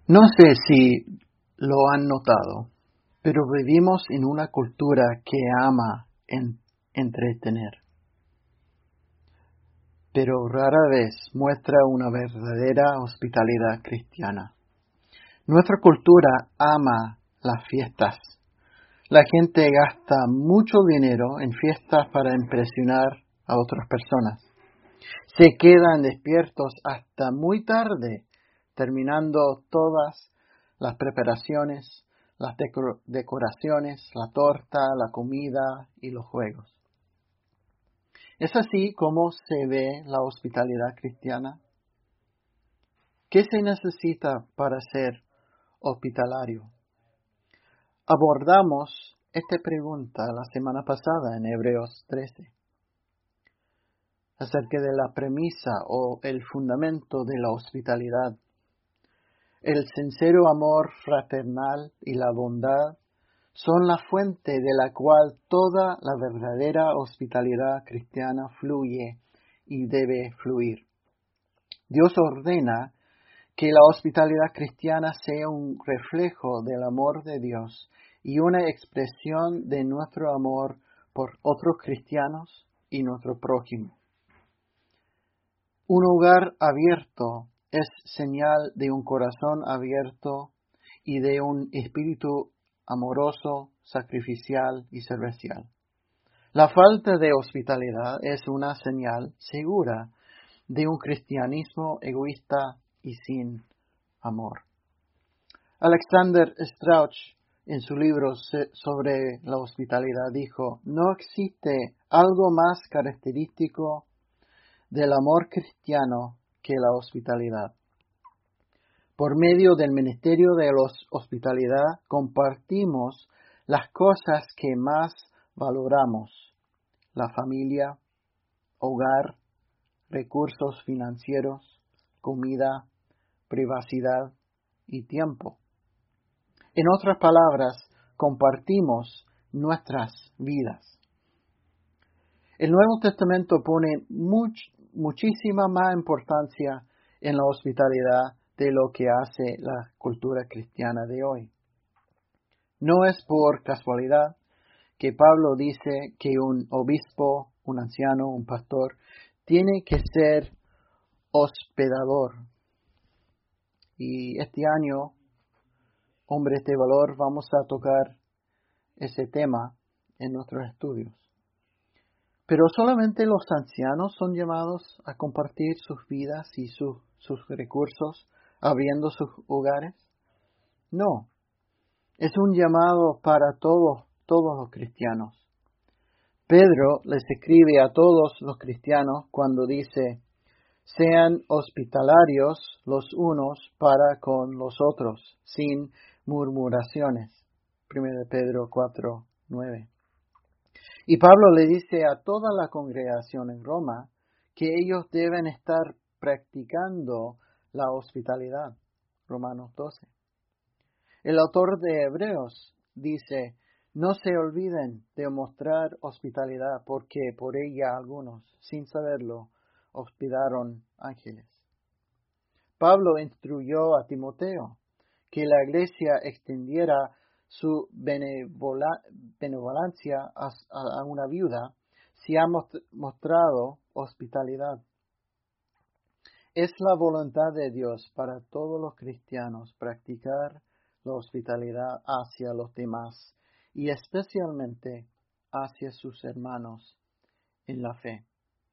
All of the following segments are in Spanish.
No sé si lo han notado, pero vivimos en una cultura que ama entretener, pero rara vez muestra una verdadera hospitalidad cristiana. Nuestra cultura ama las fiestas. La gente gasta mucho dinero en fiestas para impresionar a otras personas. Se quedan despiertos hasta muy tarde, terminando todas las preparaciones, las decoraciones, la torta, la comida y los juegos. ¿Es así como se ve la hospitalidad cristiana? ¿Qué se necesita para ser hospitalario? Abordamos esta pregunta la semana pasada en Hebreos 13, acerca de la premisa o el fundamento de la hospitalidad. El sincero amor fraternal y la bondad son la fuente de la cual toda la verdadera hospitalidad cristiana fluye y debe fluir. Dios ordena que la hospitalidad cristiana sea un reflejo del amor de Dios y una expresión de nuestro amor por otros cristianos y nuestro prójimo. Un hogar abierto es señal de un corazón abierto y de un espíritu amoroso, sacrificial y servicial. La falta de hospitalidad es una señal segura de un cristianismo egoísta y sin amor. Alexander Strauch, en su libro sobre la hospitalidad, dijo: "No existe algo más característico del amor cristiano que la hospitalidad. Por medio del ministerio de la hospitalidad compartimos las cosas que más valoramos: la familia, hogar, recursos financieros, comida, privacidad y tiempo. En otras palabras, compartimos nuestras vidas". El Nuevo Testamento pone muchísima más importancia en la hospitalidad de lo que hace la cultura cristiana de hoy. No es por casualidad que Pablo dice que un obispo, un anciano, un pastor, tiene que ser hospedador. Y este año, Hombres de Valor, vamos a tocar ese tema en nuestros estudios. Pero solamente los ancianos son llamados a compartir sus vidas y sus recursos abriendo sus hogares. No, es un llamado para todos los cristianos. Pedro les escribe a todos los cristianos cuando dice: "Sean hospitalarios los unos para con los otros, sin murmuraciones". 1 Pedro 4:9. Y Pablo le dice a toda la congregación en Roma que ellos deben estar practicando la hospitalidad. Romanos 12. El autor de Hebreos dice: "No se olviden de mostrar hospitalidad, porque por ella algunos, sin saberlo, hospedaron ángeles". Pablo instruyó a Timoteo que la iglesia extendiera su benevolencia a una viuda si ha mostrado hospitalidad. Es la voluntad de Dios para todos los cristianos practicar la hospitalidad hacia los demás y especialmente hacia sus hermanos en la fe.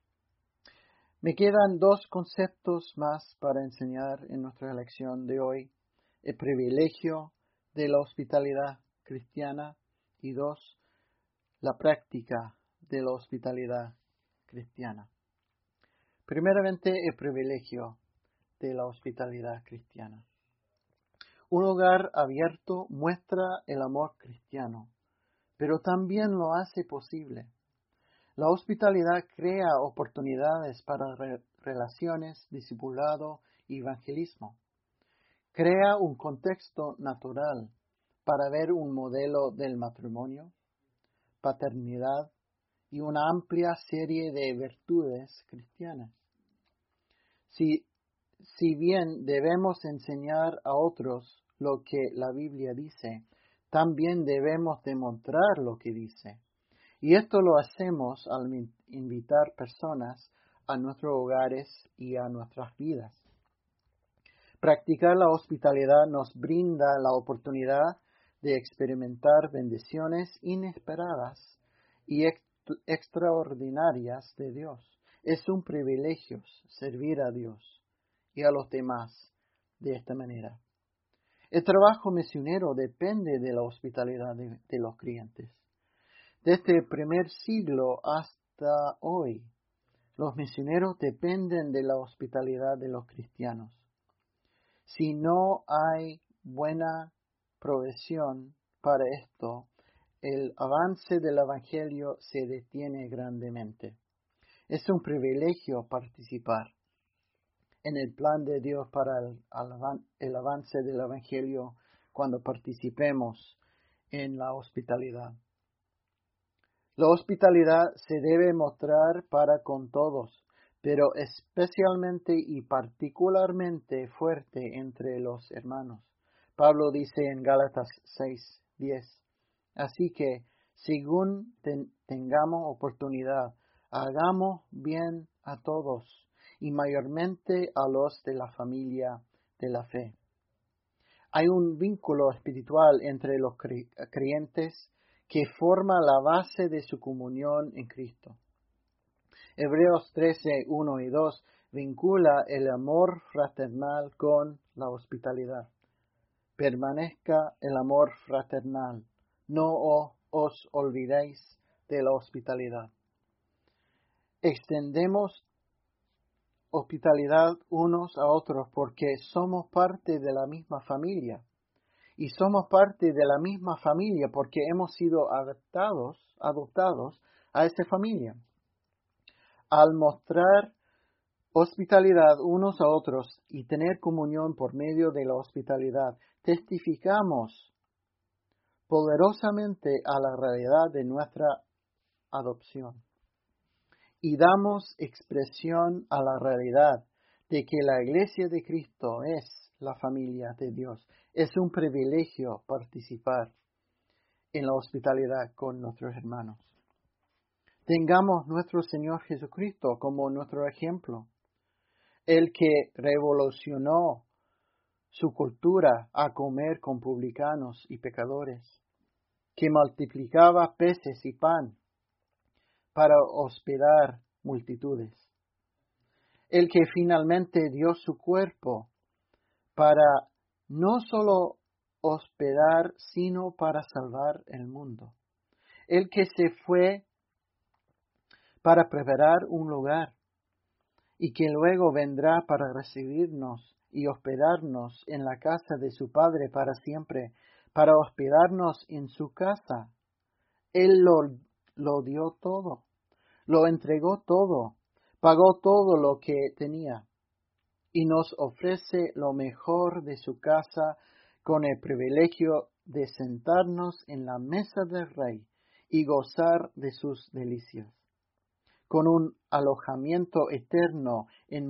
Me quedan dos conceptos más para enseñar en nuestra lección de hoy: el privilegio de la hospitalidad cristiana y dos, la práctica de la hospitalidad cristiana. Primeramente, el privilegio de la hospitalidad cristiana. Un hogar abierto muestra el amor cristiano, pero también lo hace posible. La hospitalidad crea oportunidades para relaciones, discipulado y evangelismo. Crea un contexto natural para ver un modelo del matrimonio, paternidad y una amplia serie de virtudes cristianas. Si si bien debemos enseñar a otros lo que la Biblia dice, también debemos demostrar lo que dice. Y esto lo hacemos al invitar personas a nuestros hogares y a nuestras vidas. Practicar la hospitalidad nos brinda la oportunidad de experimentar bendiciones inesperadas y extraordinarias de Dios. Es un privilegio servir a Dios y a los demás de esta manera. El trabajo misionero depende de la hospitalidad de los creyentes. Desde el primer siglo hasta hoy, los misioneros dependen de la hospitalidad de los cristianos. Si no hay buena provisión para esto, el avance del Evangelio se detiene grandemente. Es un privilegio participar en el plan de Dios para el avance del Evangelio cuando participemos en la hospitalidad. La hospitalidad se debe mostrar para con todos, pero especialmente y particularmente fuerte entre los hermanos. Pablo dice en Gálatas 6:10, así que, según tengamos oportunidad, hagamos bien a todos, y mayormente a los de la familia de la fe. Hay un vínculo espiritual entre los creyentes que forma la base de su comunión en Cristo. Hebreos 13:1 y 2 vincula el amor fraternal con la hospitalidad. Permanezca el amor fraternal. No os olvidéis de la hospitalidad. Extendemos hospitalidad unos a otros porque somos parte de la misma familia. Y somos parte de la misma familia porque hemos sido adoptados a esta familia. Al mostrar hospitalidad unos a otros y tener comunión por medio de la hospitalidad, testificamos poderosamente a la realidad de nuestra adopción. Y damos expresión a la realidad de que la Iglesia de Cristo es la familia de Dios. Es un privilegio participar en la hospitalidad con nuestros hermanos. Tengamos nuestro Señor Jesucristo como nuestro ejemplo, el que revolucionó su cultura a comer con publicanos y pecadores, que multiplicaba peces y pan para hospedar multitudes, el que finalmente dio su cuerpo para no solo hospedar, sino para salvar el mundo, el que se fue para preparar un lugar y que luego vendrá para recibirnos y hospedarnos en la casa de su Padre para siempre, para hospedarnos en su casa. Él lo dio todo, lo entregó todo, pagó todo lo que tenía y nos ofrece lo mejor de su casa con el privilegio de sentarnos en la mesa del Rey y gozar de sus delicias, con un alojamiento eterno en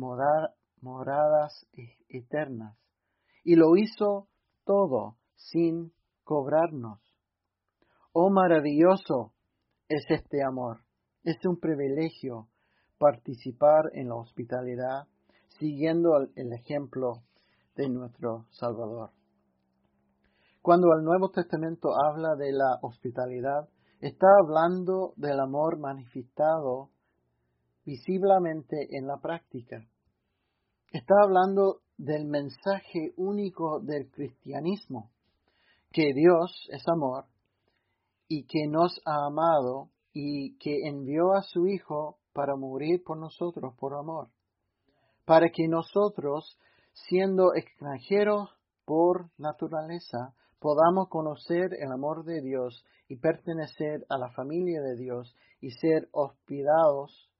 moradas eternas. Y lo hizo todo sin cobrarnos. ¡Oh, maravilloso es este amor! Es un privilegio participar en la hospitalidad siguiendo el ejemplo de nuestro Salvador. Cuando el Nuevo Testamento habla de la hospitalidad, está hablando del amor manifestado visiblemente en la práctica. Está hablando del mensaje único del cristianismo, que Dios es amor y que nos ha amado y que envió a su Hijo para morir por nosotros por amor, para que nosotros, siendo extranjeros por naturaleza, podamos conocer el amor de Dios y pertenecer a la familia de Dios y ser hospedados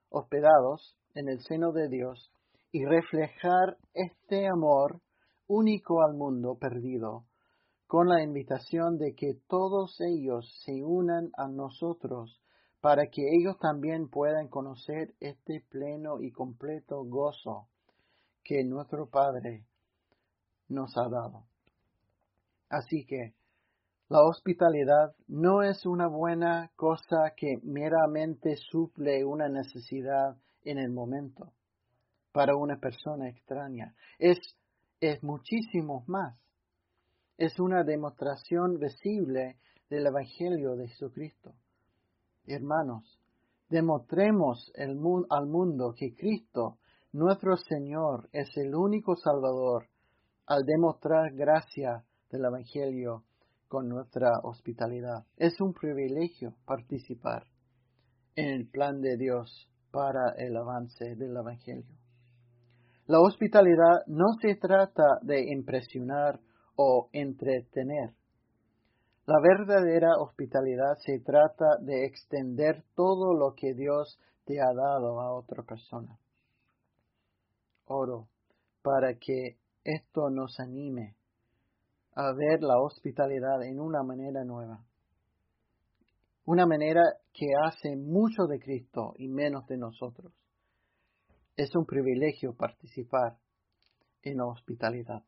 en el seno de Dios y reflejar este amor único al mundo perdido, con la invitación de que todos ellos se unan a nosotros para que ellos también puedan conocer este pleno y completo gozo que nuestro Padre nos ha dado. Así que la hospitalidad no es una buena cosa que meramente suple una necesidad en el momento para una persona extraña. Es muchísimo más. Es una demostración visible del Evangelio de Jesucristo. Hermanos, demostremos al mundo que Cristo, nuestro Señor, es el único Salvador al demostrar gracia del Evangelio con nuestra hospitalidad. Es un privilegio participar en el plan de Dios para el avance del Evangelio. La hospitalidad no se trata de impresionar o entretener. La verdadera hospitalidad se trata de extender todo lo que Dios te ha dado a otra persona. Oro para que esto nos anime a ver la hospitalidad en una manera nueva. Una manera que hace mucho de Cristo y menos de nosotros. Es un privilegio participar en la hospitalidad.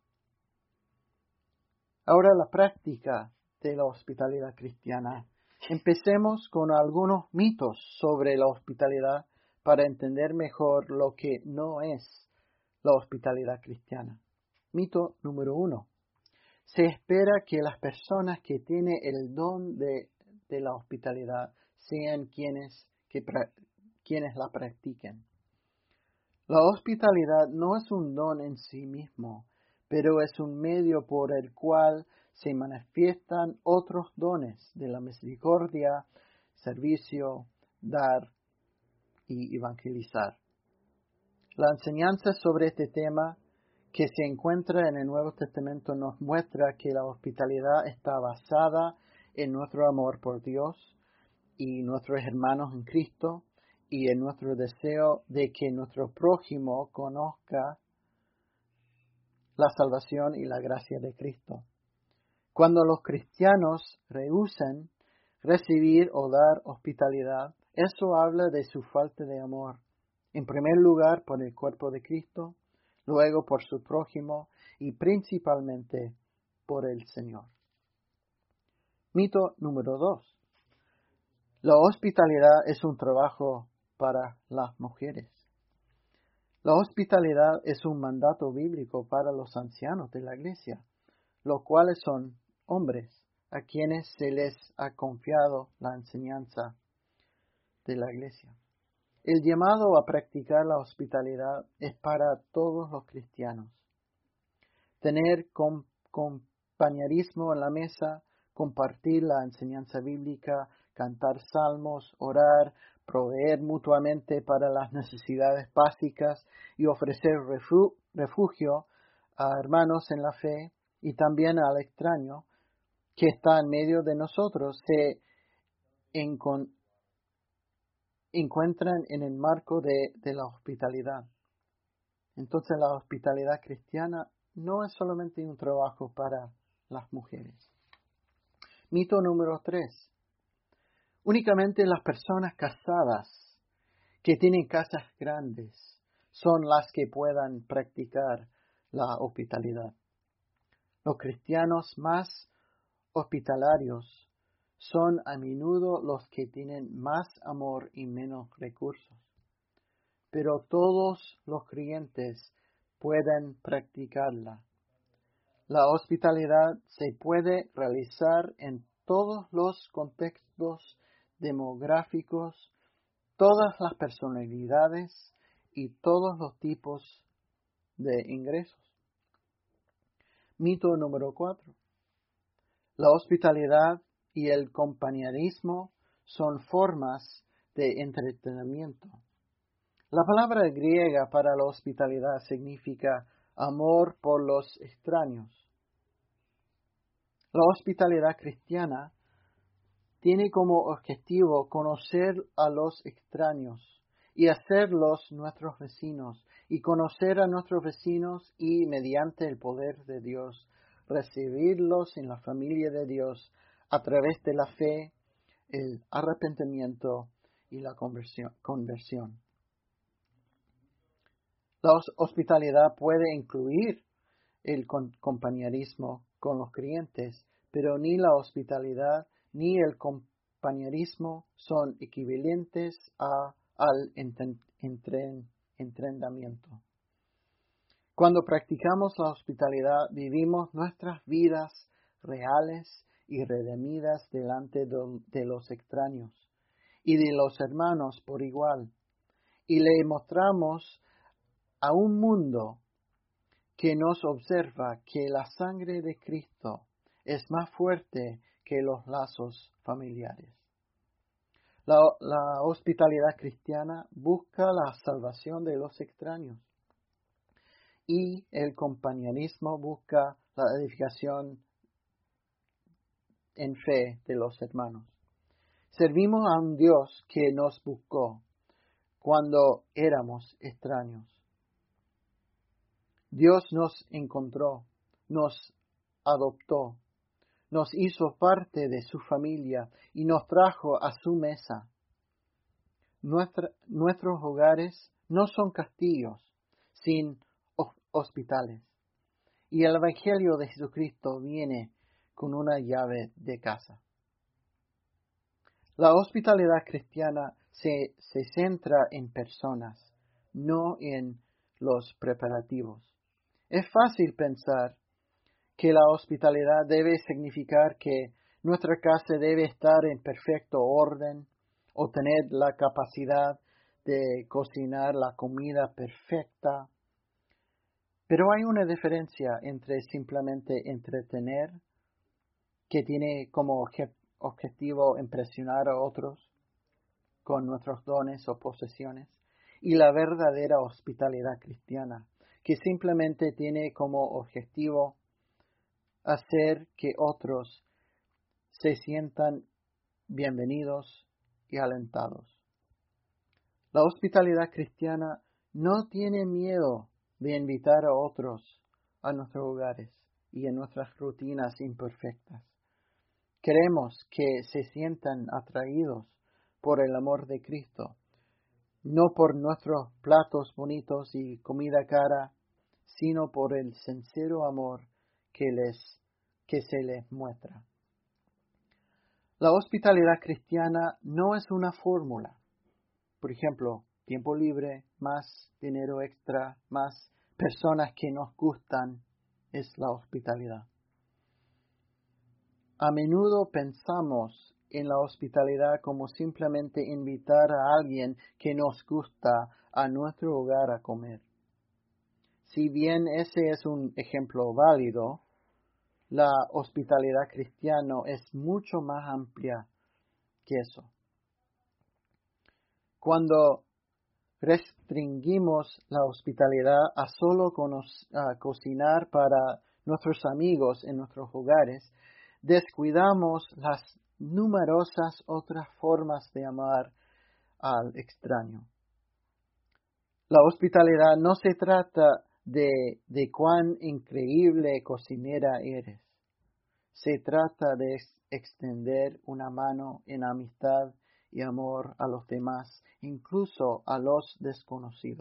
Ahora la práctica de la hospitalidad cristiana. Empecemos con algunos mitos sobre la hospitalidad para entender mejor lo que no es la hospitalidad cristiana. Mito número 1. Se espera que las personas que tienen el don de la hospitalidad sean quienes la practiquen. La hospitalidad no es un don en sí mismo, pero es un medio por el cual se manifiestan otros dones de la misericordia, servicio, dar y evangelizar. La enseñanza sobre este tema que se encuentra en el Nuevo Testamento nos muestra que la hospitalidad está basada en nuestro amor por Dios y nuestros hermanos en Cristo y en nuestro deseo de que nuestro prójimo conozca la salvación y la gracia de Cristo. Cuando los cristianos rehúsan recibir o dar hospitalidad, eso habla de su falta de amor. En primer lugar, por el cuerpo de Cristo, luego por su prójimo y principalmente por el Señor. Mito número 2. La hospitalidad es un trabajo para las mujeres. La hospitalidad es un mandato bíblico para los ancianos de la iglesia, los cuales son hombres a quienes se les ha confiado la enseñanza de la iglesia. El llamado a practicar la hospitalidad es para todos los cristianos. Tener compañerismo en la mesa, compartir la enseñanza bíblica, cantar salmos, orar, proveer mutuamente para las necesidades básicas y ofrecer refugio a hermanos en la fe y también al extraño que está en medio de nosotros, se encuentran en el marco de la hospitalidad. Entonces la hospitalidad cristiana no es solamente un trabajo para las mujeres. Mito número 3. Únicamente las personas casadas que tienen casas grandes son las que puedan practicar la hospitalidad. Los cristianos más hospitalarios son a menudo los que tienen más amor y menos recursos. Pero todos los creyentes pueden practicarla. La hospitalidad se puede realizar en todos los contextos demográficos, todas las personalidades y todos los tipos de ingresos. Mito número 4. La hospitalidad y el compañerismo son formas de entretenimiento. La palabra griega para la hospitalidad significa amor por los extraños. La hospitalidad cristiana tiene como objetivo conocer a los extraños y hacerlos nuestros vecinos, y conocer a nuestros vecinos y, mediante el poder de Dios, recibirlos en la familia de Dios a través de la fe, el arrepentimiento y la conversión. La hospitalidad puede incluir el compañerismo con los creyentes, pero ni la hospitalidad ni el compañerismo son equivalentes al entrenamiento. Cuando practicamos la hospitalidad, vivimos nuestras vidas reales y redimidas delante de los extraños y de los hermanos por igual, y le mostramos a un mundo que nos observa que la sangre de Cristo es más fuerte que los lazos familiares. La hospitalidad cristiana busca la salvación de los extraños y el compañerismo busca la edificación en fe de los hermanos. Servimos a un Dios que nos buscó cuando éramos extraños. Dios nos encontró, nos adoptó, nos hizo parte de su familia y nos trajo a su mesa. Nuestros hogares no son castillos, sino hospitales. Y el Evangelio de Jesucristo viene con una llave de casa. La hospitalidad cristiana se centra en personas, no en los preparativos. Es fácil pensar que la hospitalidad debe significar que nuestra casa debe estar en perfecto orden o tener la capacidad de cocinar la comida perfecta. Pero hay una diferencia entre simplemente entretener, que tiene como objetivo impresionar a otros con nuestros dones o posesiones, y la verdadera hospitalidad cristiana, que simplemente tiene como objetivo hacer que otros se sientan bienvenidos y alentados. La hospitalidad cristiana no tiene miedo de invitar a otros a nuestros hogares y en nuestras rutinas imperfectas. Queremos que se sientan atraídos por el amor de Cristo, no por nuestros platos bonitos y comida cara, sino por el sincero amor que se les muestra. La hospitalidad cristiana no es una fórmula. Por ejemplo, tiempo libre, más dinero extra, más personas que nos gustan, es la hospitalidad. A menudo pensamos en la hospitalidad como simplemente invitar a alguien que nos gusta a nuestro hogar a comer. Si bien ese es un ejemplo válido, la hospitalidad cristiana es mucho más amplia que eso. Cuando restringimos la hospitalidad a solo cocinar para nuestros amigos en nuestros hogares, descuidamos las numerosas otras formas de amar al extraño. La hospitalidad no se trata de cuán increíble cocinera eres. Se trata de extender una mano en amistad y amor a los demás, incluso a los desconocidos.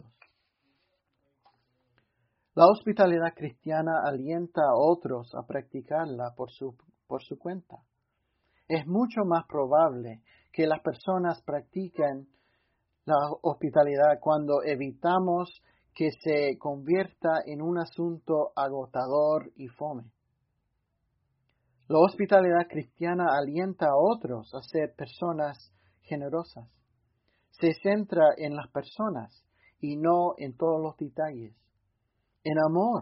La hospitalidad cristiana alienta a otros a practicarla por su cuenta. Es mucho más probable que las personas practiquen la hospitalidad cuando evitamos que se convierta en un asunto agotador y fome. La hospitalidad cristiana alienta a otros a ser personas generosas. Se centra en las personas y no en todos los detalles. En amor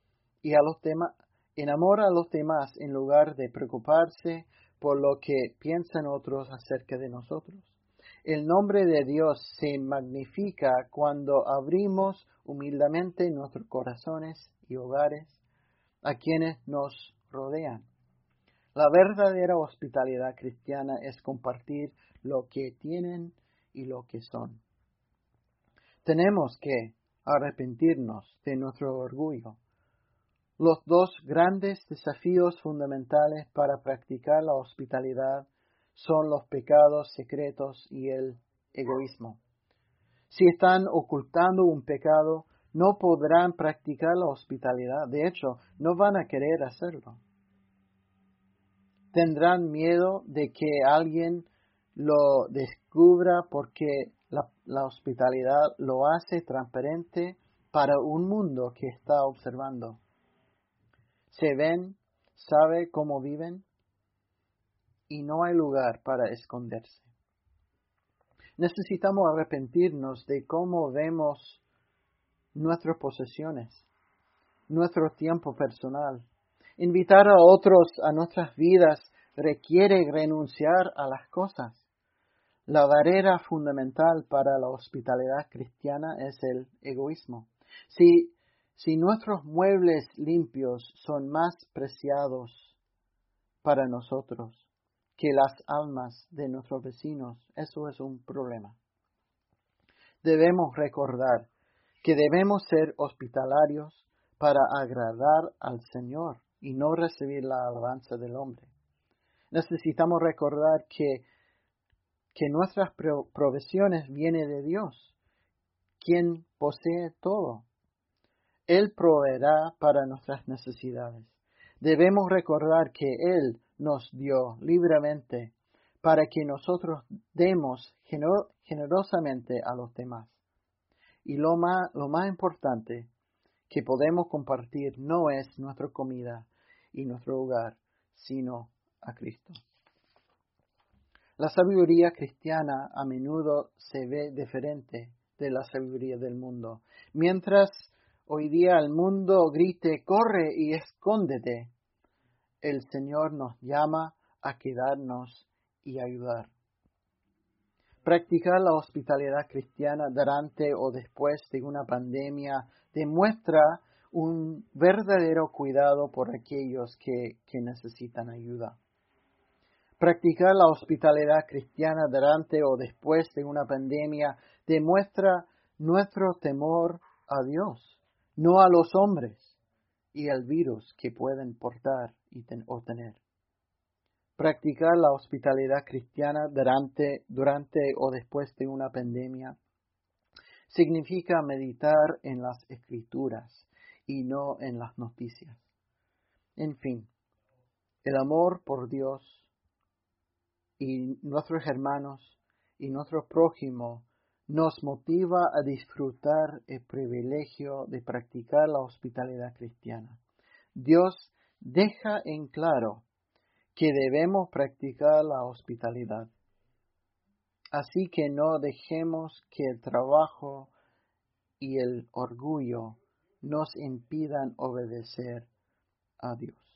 a los demás en lugar de preocuparse por lo que piensan otros acerca de nosotros. El nombre de Dios se magnifica cuando abrimos humildemente nuestros corazones y hogares a quienes nos rodean. La verdadera hospitalidad cristiana es compartir lo que tienen y lo que son. Tenemos que arrepentirnos de nuestro orgullo. Los dos grandes desafíos fundamentales para practicar la hospitalidad son los pecados secretos y el egoísmo. Si están ocultando un pecado, no podrán practicar la hospitalidad. De hecho, no van a querer hacerlo. Tendrán miedo de que alguien lo descubra porque la hospitalidad lo hace transparente para un mundo que está observando. Se ven, sabe cómo viven y no hay lugar para esconderse. Necesitamos arrepentirnos de cómo vemos nuestras posesiones, nuestro tiempo personal. Invitar a otros a nuestras vidas requiere renunciar a las cosas. La barrera fundamental para la hospitalidad cristiana es el egoísmo. Si nuestros muebles limpios son más preciados para nosotros que las almas de nuestros vecinos, eso es un problema. Debemos recordar que debemos ser hospitalarios para agradar al Señor y no recibir la alabanza del hombre. Necesitamos recordar que nuestras provisiones vienen de Dios, quien posee todo. Él proveerá para nuestras necesidades. Debemos recordar que Él nos dio libremente para que nosotros demos generosamente a los demás. Y lo más importante que podemos compartir no es nuestra comida y nuestro hogar, sino a Cristo. La sabiduría cristiana a menudo se ve diferente de la sabiduría del mundo. Mientras hoy día el mundo grite, corre y escóndete, el Señor nos llama a quedarnos y ayudar. Practicar la hospitalidad cristiana durante o después de una pandemia demuestra un verdadero cuidado por aquellos que necesitan ayuda. Practicar la hospitalidad cristiana durante o después de una pandemia demuestra nuestro temor a Dios, no a los hombres y al virus que pueden portar o tener. Practicar la hospitalidad cristiana durante o después de una pandemia significa meditar en las Escrituras y no en las noticias. En fin, el amor por Dios y nuestros hermanos y nuestro prójimo nos motiva a disfrutar el privilegio de practicar la hospitalidad cristiana. Dios deja en claro que debemos practicar la hospitalidad. Así que no dejemos que el trabajo y el orgullo nos impidan obedecer a Dios.